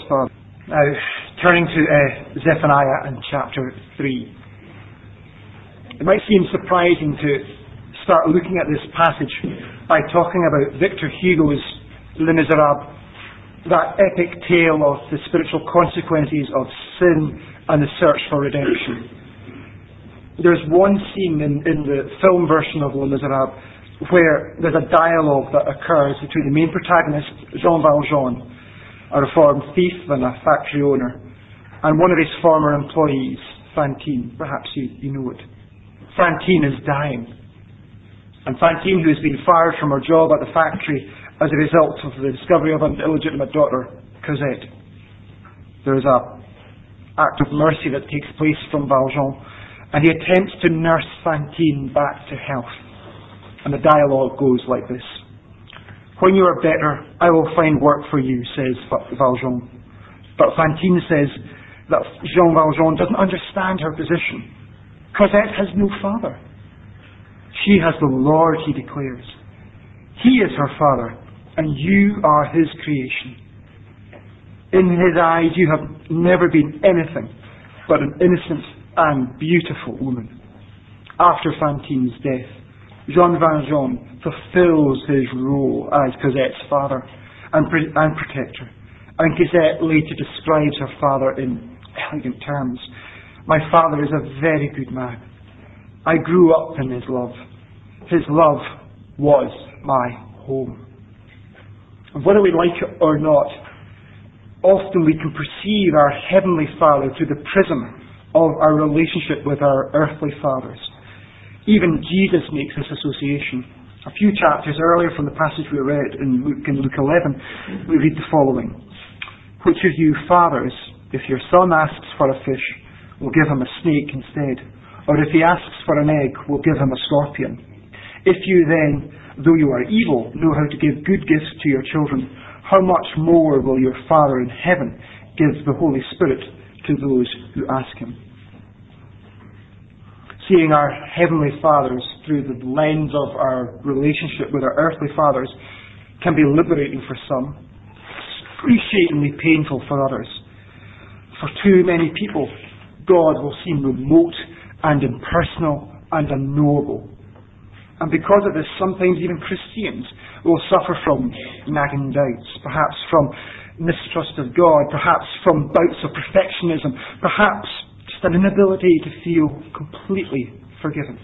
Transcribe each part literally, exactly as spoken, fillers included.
Father. Now, turning to uh, Zephaniah and chapter three. It might seem surprising to start looking at this passage by talking about Victor Hugo's Les Miserables, that epic tale of the spiritual consequences of sin and the search for redemption. There's one scene in, in the film version of Les Miserables where there's a dialogue that occurs between the main protagonist, Jean Valjean, a reformed thief and a factory owner, and one of his former employees, Fantine. Perhaps you, you know it. Fantine is dying. And Fantine, who has been fired from her job at the factory as a result of the discovery of an illegitimate daughter, Cosette. There is an act of mercy that takes place from Valjean, and he attempts to nurse Fantine back to health. And the dialogue goes like this. When you are better, I will find work for you, says Valjean. But Fantine says that Jean Valjean doesn't understand her position. Cosette has no father. She has the Lord, he declares. He is her father, and you are his creation. In his eyes, you have never been anything but an innocent and beautiful woman. After Fantine's death, Jean Valjean fulfills his role as Cosette's father and, pre- and protector. And Cosette later describes her father in elegant terms. My father is a very good man. I grew up in his love. His love was my home. And whether we like it or not, often we can perceive our Heavenly Father through the prism of our relationship with our earthly fathers. Even Jesus makes this association. A few chapters earlier from the passage we read in Luke, in Luke eleven, we read the following. Which of you fathers, if your son asks for a fish, will give him a snake instead? Or if he asks for an egg, will give him a scorpion? If you then, though you are evil, know how to give good gifts to your children, how much more will your Father in heaven give the Holy Spirit to those who ask him? Seeing our Heavenly Fathers through the lens of our relationship with our earthly fathers can be liberating for some, excruciatingly painful for others. For too many people, God will seem remote and impersonal and unknowable. And because of this, sometimes even Christians will suffer from nagging doubts, perhaps from mistrust of God, perhaps from bouts of perfectionism, perhaps just an inability to feel completely forgiven.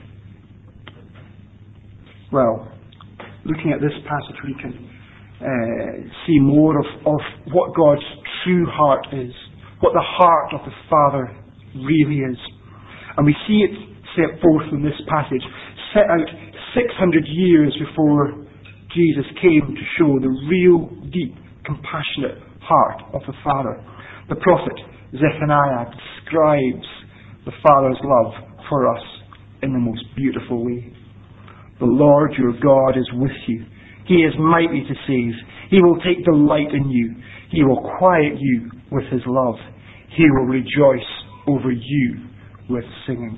Well, looking at this passage, we can uh, see more of, of what God's true heart is, what the heart of the Father really is. And we see it set forth in this passage, set out six hundred years before Jesus came to show the real, deep, compassionate heart of the Father. The prophet Zephaniah describes the Father's love for us in the most beautiful way. The Lord your God is with you. He is mighty to save. He will take delight in you. He will quiet you with his love. He will rejoice over you with singing.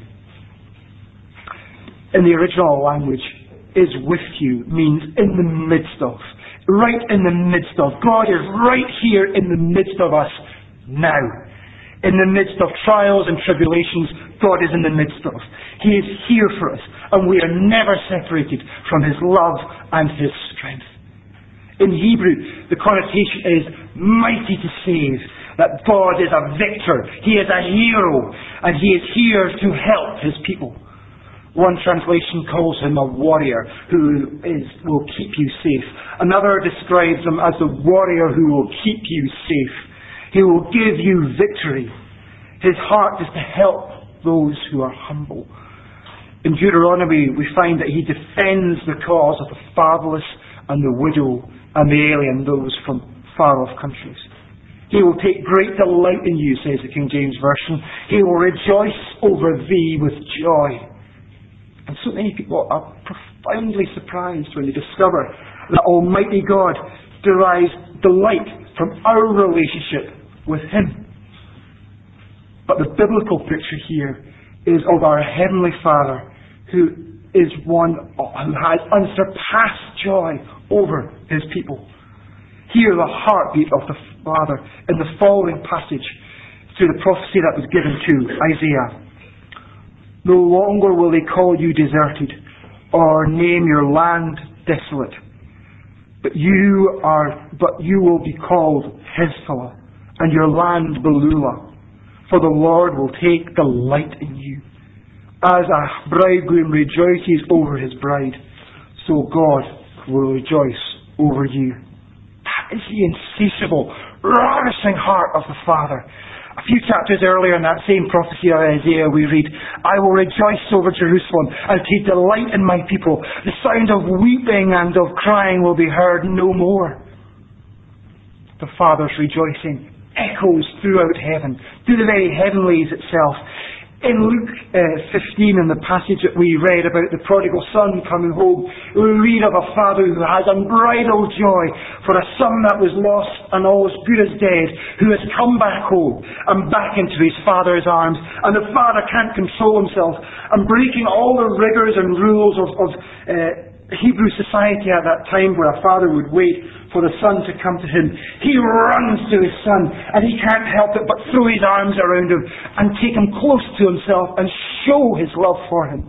In the original language, is with you means in the midst of. Right in the midst of. God is right here in the midst of us now. In the midst of trials and tribulations, God is in the midst of. He is here for us, and we are never separated from his love and his strength. In Hebrew, the connotation is mighty to save, that God is a victor, he is a hero, and he is here to help his people. One translation calls him a warrior who is, will keep you safe. Another describes him as the warrior who will keep you safe. He will give you victory. His heart is to help those who are humble. In Deuteronomy, we find that he defends the cause of the fatherless and the widow and the alien, those from far-off countries. He will take great delight in you, says the King James Version. He will rejoice over thee with joy. And so many people are profoundly surprised when they discover that Almighty God derives delight from our relationship with him. But the biblical picture here is of our Heavenly Father, who is one who has unsurpassed joy over his people. hear the heartbeat of the Father in the following passage through the prophecy that was given to Isaiah. No longer will they call you deserted or name your land desolate, but you are, but you will be called Hezbollah, and your land Beulah, for the Lord will take delight in you. As a bridegroom rejoices over his bride, so God will rejoice over you. That is the insatiable, ravishing heart of the Father. A few chapters earlier in that same prophecy of Isaiah we read, I will rejoice over Jerusalem and take delight in my people. The sound of weeping and of crying will be heard no more. The Father's rejoicing echoes throughout heaven, through the very heavenlies itself. In Luke uh, fifteen, in the passage that we read about the prodigal son coming home, we read of a father who has unbridled joy for a son that was lost and all as good as dead, who has come back home and back into his father's arms. And the father can't control himself, and breaking all the rigours and rules of, of uh, Hebrew society at that time, where a father would wait for the son to come to him, he runs to his son, and he can't help it but throw his arms around him and take him close to himself and show his love for him.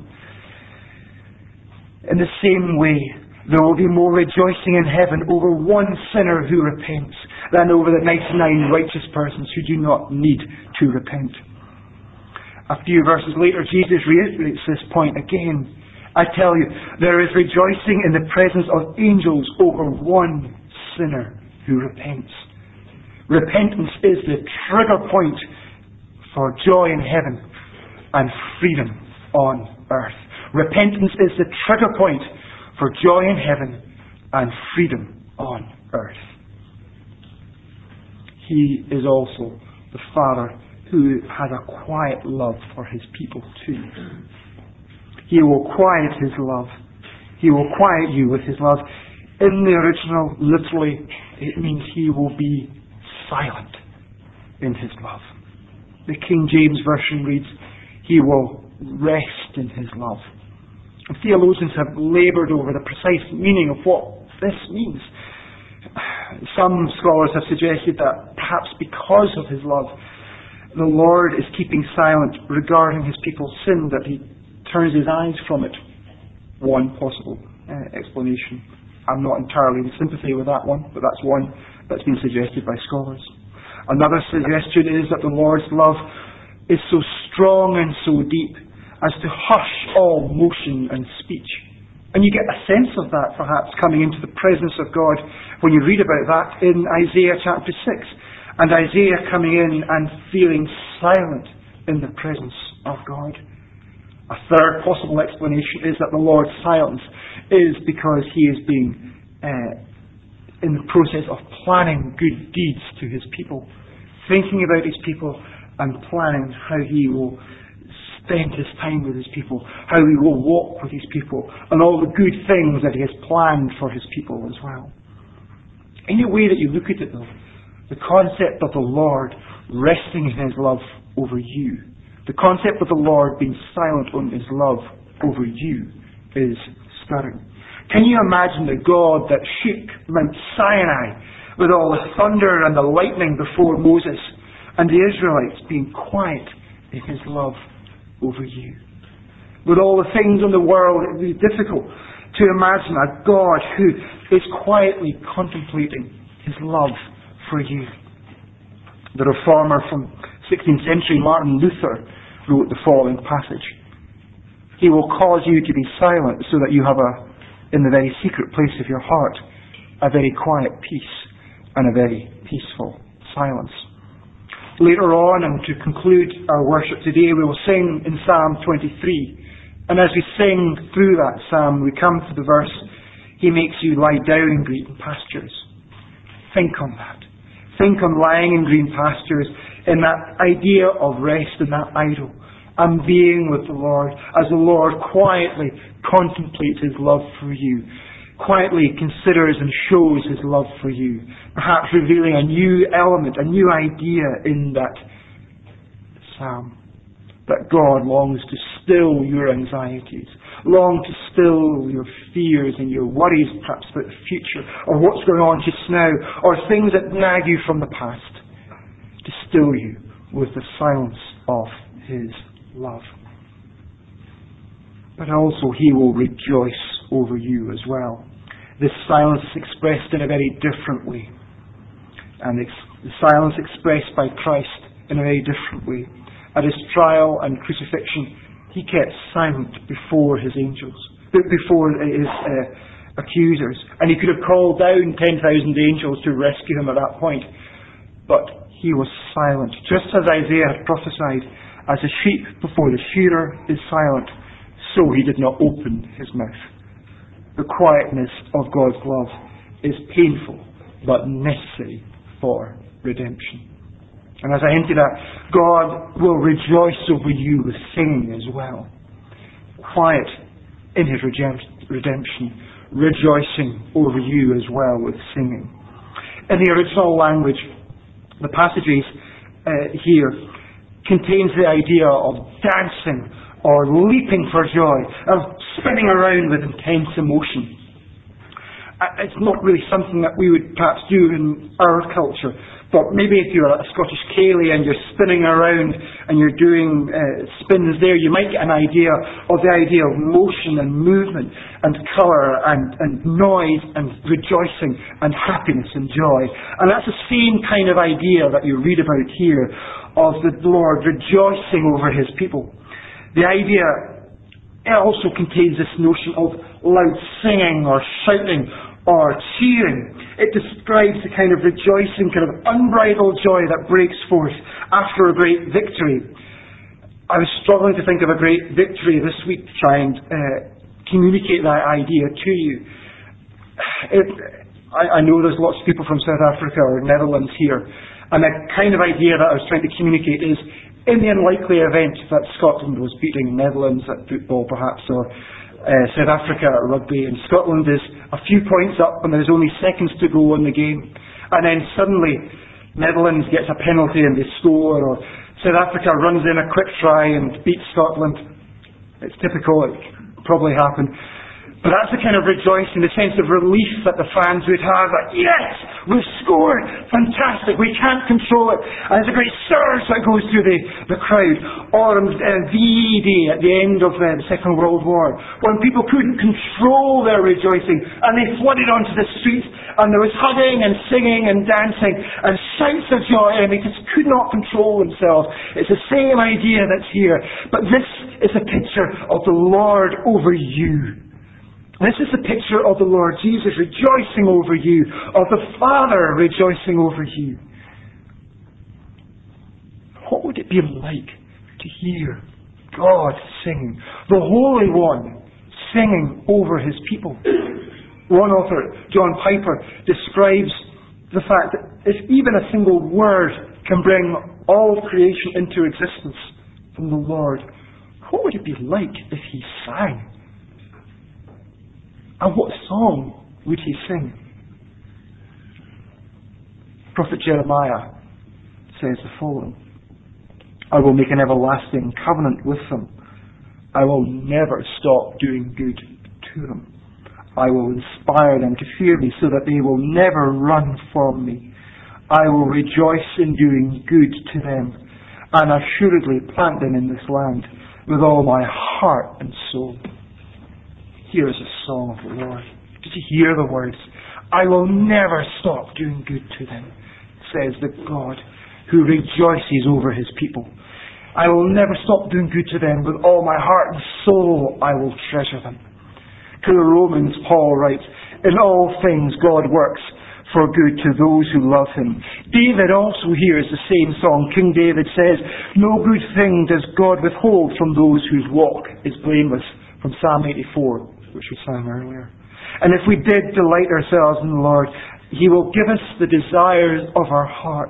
In the same way, there will be more rejoicing in heaven over one sinner who repents than over the ninety-nine righteous persons who do not need to repent. A few verses later, Jesus reiterates this point again. I tell you, there is rejoicing in the presence of angels over one sinner who repents. Repentance is the trigger point for joy in heaven and freedom on earth. Repentance is the trigger point for joy in heaven and freedom on earth. He is also the Father who has a quiet love for his people too. He will quiet his love. He will quiet you with his love. In the original, literally, it means he will be silent in his love. The King James Version reads, he will rest in his love. And theologians have laboured over the precise meaning of what this means. Some scholars have suggested that perhaps because of his love, the Lord is keeping silent regarding his people's sin, that he turns his eyes from it. One possible uh, explanation. I'm not entirely in sympathy with that one, but that's one that's been suggested by scholars. Another suggestion is that the Lord's love is so strong and so deep as to hush all motion and speech. And you get a sense of that perhaps coming into the presence of God when you read about that in Isaiah chapter six. And Isaiah coming in and feeling silent in the presence of God. A third possible explanation is that the Lord's silence is because he is being uh, in the process of planning good deeds to his people, thinking about his people and planning how he will spend his time with his people, how he will walk with his people, and all the good things that he has planned for his people as well. Any way that you look at it though, the concept of the Lord resting in his love over you, the concept of the Lord being silent on his love over you is stirring. Can you imagine the God that shook Mount Sinai with all the thunder and the lightning before Moses, and the Israelites being quiet in his love over you? With all the things in the world, it would be difficult to imagine a God who is quietly contemplating his love for you. The reformer from sixteenth century, Martin Luther, wrote the following passage. He will cause you to be silent so that you have a, in the very secret place of your heart, a very quiet peace and a very peaceful silence. Later on, and to conclude our worship today, we will sing in Psalm twenty-three. And as we sing through that psalm, we come to the verse, he makes you lie down in green pastures. Think on that. Think on lying in green pastures, in that idea of rest and that idle, and being with the Lord, as the Lord quietly contemplates his love for you, quietly considers and shows his love for you, perhaps revealing a new element, a new idea in that psalm. that God longs to still your anxieties, long to still your fears and your worries perhaps about the future, or what's going on just now, or things that nag you from the past, to still you with the silence of His love. But also He will rejoice over you as well. This silence is expressed in a very different way. And the silence expressed by Christ in a very different way. At His trial and crucifixion, He kept silent before His angels, before His uh, accusers. And He could have called down ten thousand angels to rescue Him at that point. But He was silent, just as Isaiah had prophesied, as a sheep before the shearer is silent, so He did not open His mouth. The quietness of God's love is painful, but necessary for redemption. And as I hinted at, God will rejoice over you with singing as well. Quiet in His redemption, rejoicing over you as well with singing. In the original language, the passages uh, here contains the idea of dancing or leaping for joy, of spinning around with intense emotion. It's not really something that we would perhaps do in our culture, but maybe if you're a Scottish ceilidh and you're spinning around and you're doing uh, spins there, you might get an idea of the idea of motion and movement and colour and, and noise and rejoicing and happiness and joy. And that's the same kind of idea that you read about here of the Lord rejoicing over His people. The idea, it also contains this notion of loud singing or shouting or cheering. It describes the kind of rejoicing, kind of unbridled joy that breaks forth after a great victory. I was struggling to think of a great victory this week to try and uh, communicate that idea to you. It, I, I know there's lots of people from South Africa or Netherlands here, and the kind of idea that I was trying to communicate is, in the unlikely event that Scotland was beating Netherlands at football perhaps, or uh, South Africa at rugby, and Scotland is a few points up and there's only seconds to go in the game, and then suddenly Netherlands gets a penalty and they score, or South Africa runs in a quick try and beats Scotland. It's typical, it probably happened. But that's the kind of rejoicing, the sense of relief that the fans would have. Like, yes, we've scored! Fantastic! We can't control it. And there's a great surge that goes through the, the crowd. Or on uh, V E D at the end of uh, the Second World War, when people couldn't control their rejoicing and they flooded onto the streets and there was hugging and singing and dancing and shouts of joy, and they just could not control themselves. It's the same idea that's here. But this is a picture of the Lord over you. This is the picture of the Lord Jesus rejoicing over you, of the Father rejoicing over you. What would it be like to hear God singing, the Holy One singing over His people? One author, John Piper, describes the fact that if even a single word can bring all creation into existence from the Lord, what would it be like if He sang? And what song would He sing? Prophet Jeremiah says the following: I will make an everlasting covenant with them. I will never stop doing good to them. I will inspire them to fear me so that they will never run from me. I will rejoice in doing good to them and assuredly plant them in this land with all my heart and soul. Here is a song of the Lord. Did you hear the words? I will never stop doing good to them, says the God who rejoices over His people. I will never stop doing good to them. With all my heart and soul I will treasure them. To the Romans, Paul writes, in all things God works for good to those who love Him. David also hears the same song. King David says, no good thing does God withhold from those whose walk is blameless, from Psalm eighty-four. Which we sang earlier. And if we did delight ourselves in the Lord, He will give us the desires of our heart.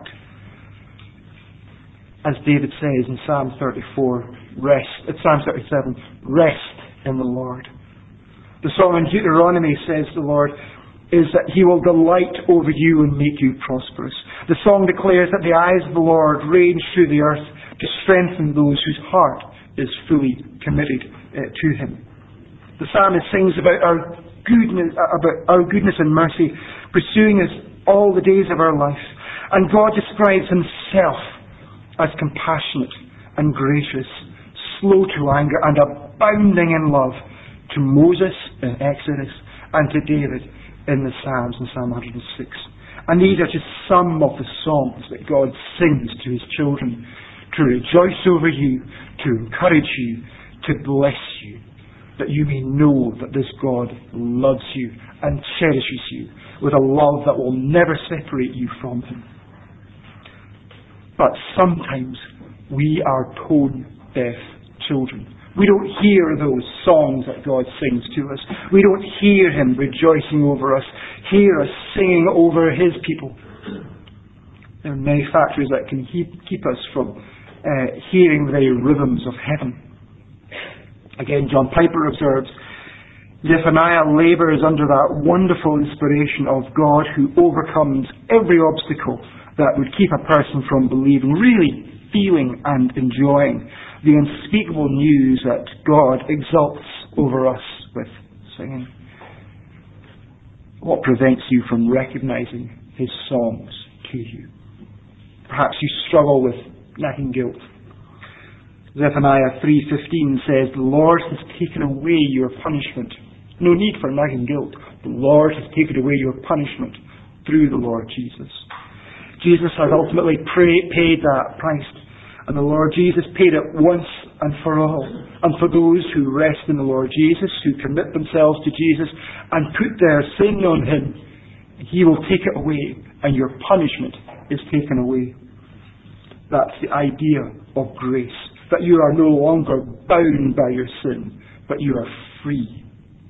As David says in Psalm thirty-four, rest, at Psalm thirty-seven, rest in the Lord. The song in Deuteronomy says the Lord is that He will delight over you and make you prosperous. The song declares that the eyes of the Lord range through the earth to strengthen those whose heart is fully committed uh, to Him. The psalmist sings about our goodness, about our goodness and mercy pursuing us all the days of our life. And God describes Himself as compassionate and gracious, slow to anger and abounding in love, to Moses in Exodus and to David in the Psalms in Psalm one hundred six. And these are just some of the songs that God sings to His children, to rejoice over you, to encourage you, to bless you, that you may know that this God loves you and cherishes you with a love that will never separate you from Him. But sometimes we are tone-deaf children. We don't hear those songs that God sings to us. We don't hear Him rejoicing over us, hear us singing over His people. There are many factors that can keep, keep us from uh, hearing the very rhythms of heaven. Again, John Piper observes, Zephaniah labours under that wonderful inspiration of God who overcomes every obstacle that would keep a person from believing, really feeling and enjoying the unspeakable news that God exults over us with singing. What prevents you from recognizing His songs to you? Perhaps you struggle with nagging guilt. Zephaniah three fifteen says, "The Lord has taken away your punishment." No need for nagging guilt. The Lord has taken away your punishment through the Lord Jesus. Jesus has ultimately pray, paid that price. And the Lord Jesus paid it once and for all. And for those who rest in the Lord Jesus, who commit themselves to Jesus and put their sin on Him, He will take it away and your punishment is taken away. That's the idea of grace. That you are no longer bound by your sin, but you are free.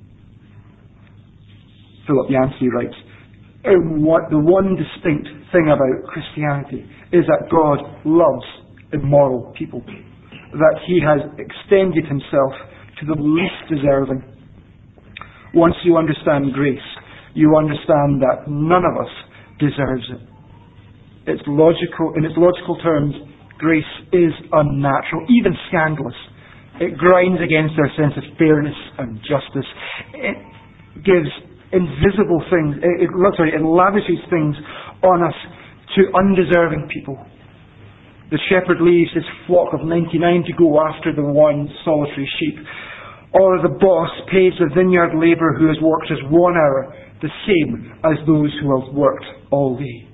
Philip Yancey writes, what, the one distinct thing about Christianity is that God loves immoral people, that He has extended Himself to the least deserving. Once you understand grace, you understand that none of us deserves it. It's logical, in its logical terms, grace is unnatural, even scandalous. It grinds against our sense of fairness and justice. It gives invisible things, it, it, sorry, it lavishes things on us to undeserving people. The shepherd leaves his flock of ninety-nine to go after the one solitary sheep. Or the boss pays the vineyard labourer who has worked just one hour the same as those who have worked all day.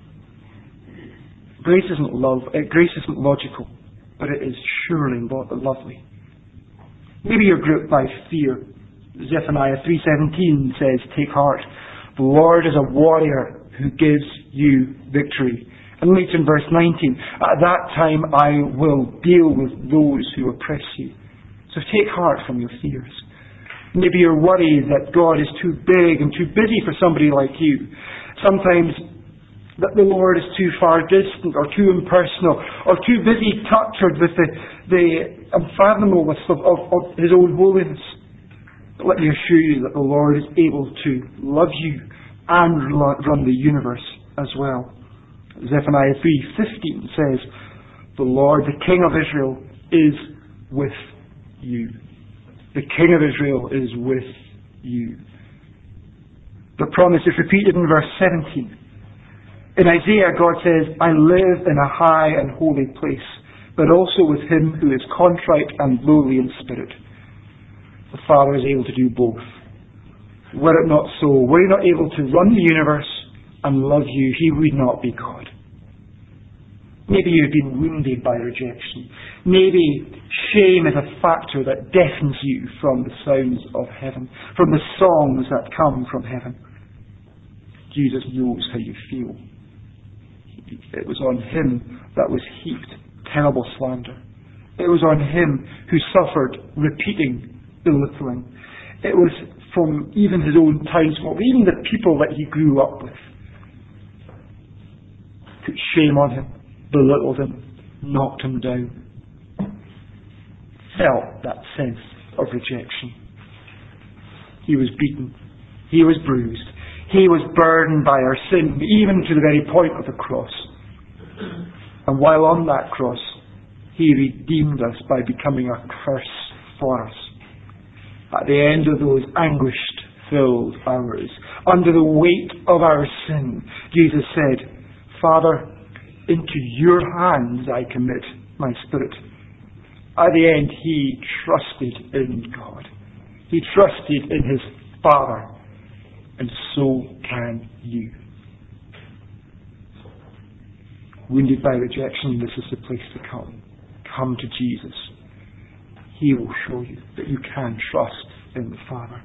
Grace isn't love. Uh, grace isn't logical, but it is surely lo- lovely. Maybe you're gripped by fear. Zephaniah three seventeen says, "Take heart. The Lord is a warrior who gives you victory." And later in verse nineteen, "At that time I will deal with those who oppress you." So take heart from your fears. Maybe you're worried that God is too big and too busy for somebody like you. Sometimes that the Lord is too far distant or too impersonal or too busy tortured with the, the unfathomableness of, of, of His own holiness. But let me assure you that the Lord is able to love you and run the universe as well. Zephaniah three fifteen says, "The Lord, the King of Israel, is with you." The King of Israel is with you. The promise is repeated in verse seventeen. In Isaiah, God says, "I live in a high and holy place, but also with him who is contrite and lowly in spirit." The Father is able to do both. Were it not so, were He not able to run the universe and love you, He would not be God. Maybe you've been wounded by rejection. Maybe shame is a factor that deafens you from the sounds of heaven, from the songs that come from heaven. Jesus knows how you feel. It was on Him that was heaped terrible slander. It was on Him who suffered repeating belittling. It was from even His own townsfolk, even the people that He grew up with, put shame on Him, belittled Him, knocked Him down, felt that sense of rejection. He was beaten. He was bruised. He was burdened by our sin, even to the very point of the cross. And while on that cross, He redeemed us by becoming a curse for us. At the end of those anguish-filled hours, under the weight of our sin, Jesus said, Father, into your hands I commit my spirit. At the end, he trusted in God. He trusted in his Father. And so can you. Wounded by rejection, this is the place to come. Come to Jesus. He will show you that you can trust in the Father.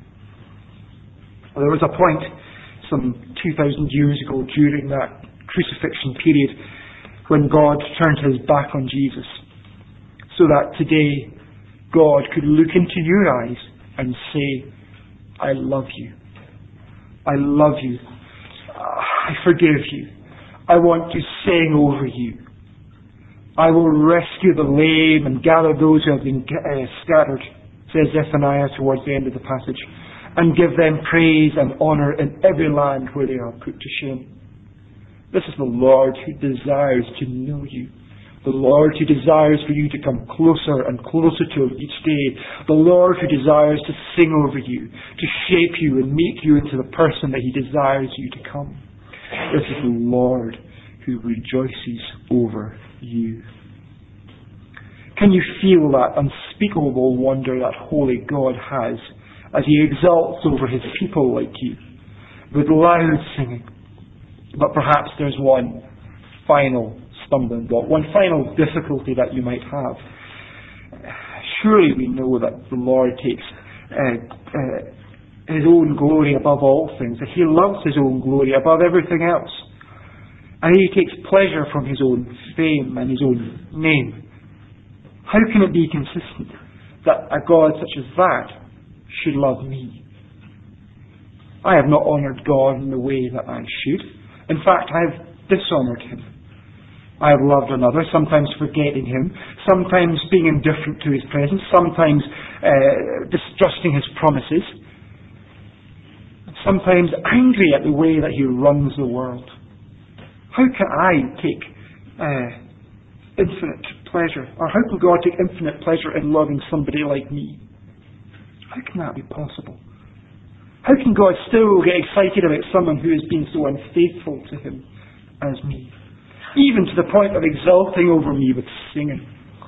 There was a point some two thousand years ago during that crucifixion period when God turned his back on Jesus, so that today God could look into your eyes and say, I love you. I love you. I forgive you. I want to sing over you. I will rescue the lame and gather those who have been uh, scattered, says Zephaniah towards the end of the passage, and give them praise and honour in every land where they are put to shame. This is the Lord who desires to know you. The Lord who desires for you to come closer and closer to him each day. The Lord who desires to sing over you, to shape you and make you into the person that he desires you to come. This is the Lord who rejoices over you. Can you feel that unspeakable wonder that holy God has as he exalts over his people like you with loud singing? But perhaps there's one final stumbling block, one final difficulty that you might have. Surely we know that the Lord takes uh, uh, his own glory above all things, that he loves his own glory above everything else. And he takes pleasure from his own fame and his own name. How can it be consistent that a God such as that should love me? I have not honoured God in the way that I should. In fact, I have dishonoured him. I have loved another, sometimes forgetting him, sometimes being indifferent to his presence, sometimes uh, distrusting his promises, sometimes angry at the way that he runs the world. How can I take uh, infinite pleasure, or how can God take infinite pleasure in loving somebody like me? How can that be possible? How can God still get excited about someone who has been so unfaithful to him as me? Even to the point of exulting over me with singing.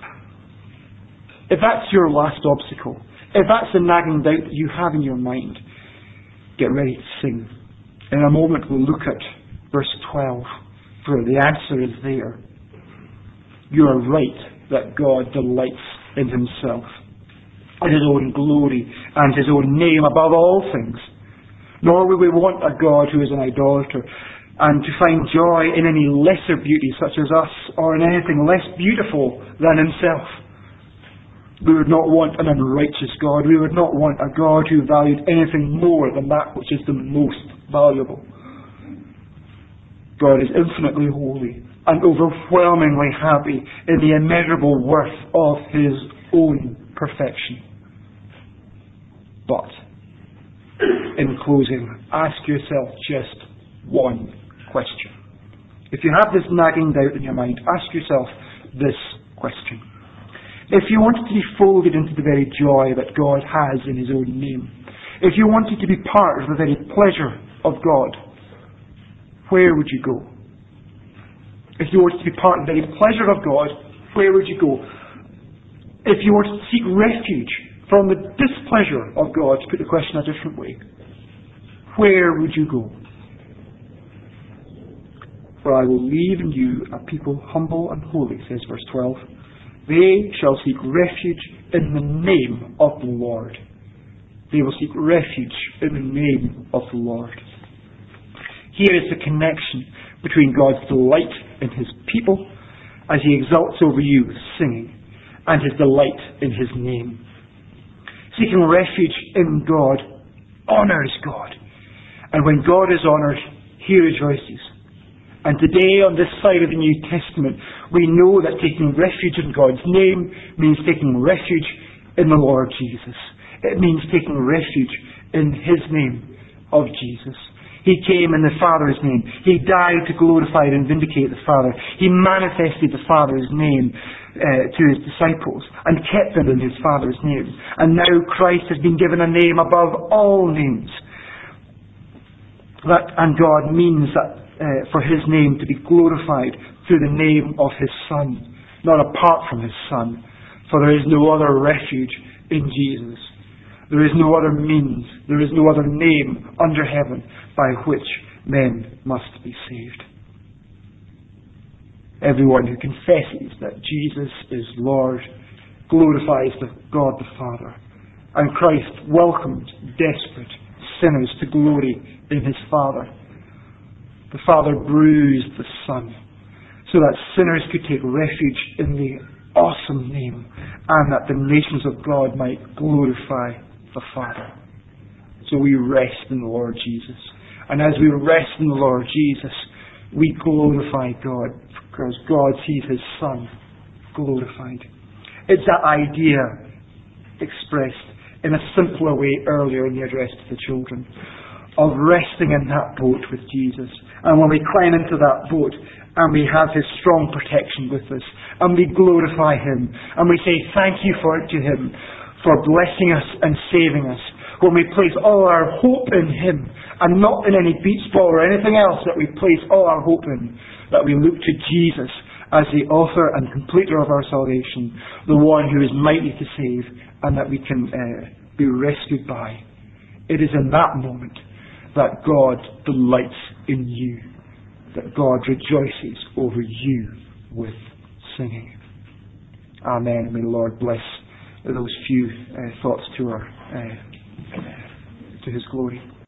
If that's your last obstacle, if that's the nagging doubt that you have in your mind, get ready to sing. In a moment we'll look at verse twelve, for the answer is there. You are right that God delights in himself, in his own glory and his own name above all things. Nor will we want a God who is an idolater, and to find joy in any lesser beauty such as us, or in anything less beautiful than himself. We would not want an unrighteous God. We would not want a God who valued anything more than that which is the most valuable. God is infinitely holy and overwhelmingly happy in the immeasurable worth of his own perfection. But, in closing, ask yourself just one question. If you have this nagging doubt in your mind, ask yourself this question. If you wanted to be folded into the very joy that God has in his own name, if you wanted to be part of the very pleasure of God, where would you go? If you wanted to be part of the very pleasure of God, where would you go? If you wanted to seek refuge from the displeasure of God, to put the question a different way, where would you go? For I will leave in you a people humble and holy, says verse twelve. They shall seek refuge in the name of the Lord. They will seek refuge in the name of the Lord. Here is the connection between God's delight in his people as he exalts over you with singing, and his delight in his name. Seeking refuge in God honours God. And when God is honoured, he rejoices. And today, on this side of the New Testament, we know that taking refuge in God's name means taking refuge in the Lord Jesus. It means taking refuge in his name of Jesus. He came in the Father's name. He died to glorify and vindicate the Father. He manifested the Father's name uh, to his disciples and kept them in his Father's name. And now Christ has been given a name above all names. That, and God means that uh, for his name to be glorified through the name of his Son, not apart from his Son. For there is no other refuge in Jesus. There is no other means, there is no other name under heaven by which men must be saved. Everyone who confesses that Jesus is Lord glorifies the God the Father. And Christ welcomed desperate sinners to glory in his Father. The Father bruised the Son so that sinners could take refuge in the awesome name, and that the nations of God might glorify the Father. So we rest in the Lord Jesus. And as we rest in the Lord Jesus, we glorify God, because God sees his Son glorified. It's that idea expressed in a simpler way earlier in the address to the children, of resting in that boat with Jesus. And when we climb into that boat, and we have his strong protection with us, and we glorify him, and we say thank you for it to him, for blessing us and saving us, when we place all our hope in him, and not in any beach ball or anything else, that we place all our hope in, that we look to Jesus as the author and completer of our salvation, the one who is mighty to save, and that we can uh, be rescued by. It is in that moment that God delights in you, that God rejoices over you with singing. Amen. May the Lord bless those few uh, thoughts to our uh, to his glory.